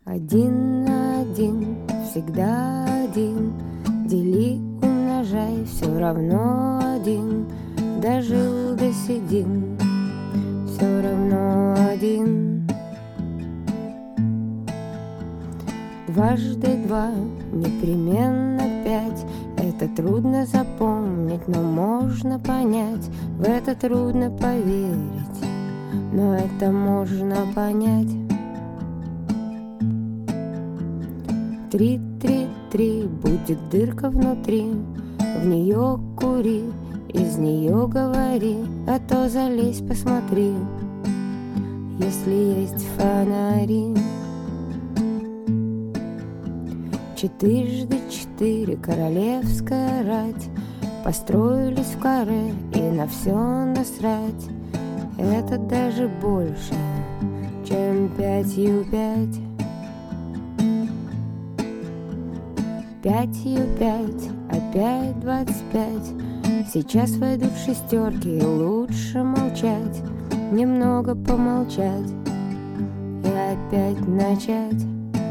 Один на один, всегда один. Дели, умножай, все равно один. Дожил до седин, все равно один. Дважды два, непременно пять. Это трудно запомнить, но можно понять. В это трудно поверить, но это можно понять. 3, 3, 3, будет дырка внутри. В нее кури, из нее говори, а то залезь, посмотри, если есть фонари. 4 × 4, королевская рать, построились в каре и на все насрать. Это даже больше, чем 5 × 5. 5 × 5, опять 25. Сейчас войдут шестерки, и лучше молчать, немного помолчать и опять начать.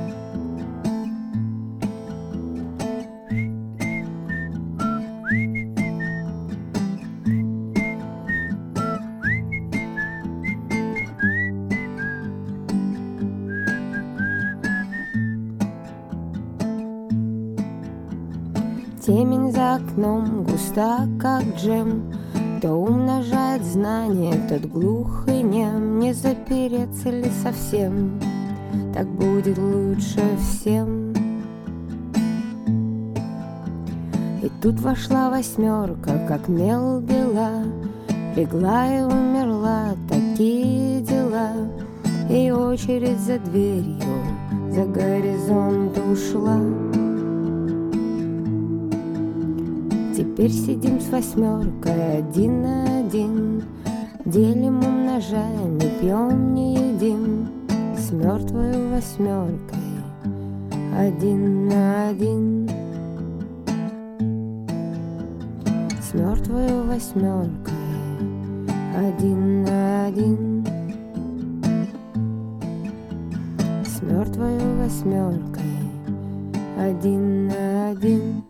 Темень за окном густа, как джем. Кто умножает знания, тот глух и нем. Не запереться ли совсем? Так будет лучше всем. И тут вошла восьмерка, как мел бела. Легла и умерла, такие дела. И очередь за дверью, за горизонт ушла. Теперь сидим с восьмеркой один на один. Делим, умножаем, не пьем, не едим. С мертвой восьмеркой один на один. С мертвой восьмеркой один на один. С мертвой восьмеркой один на один.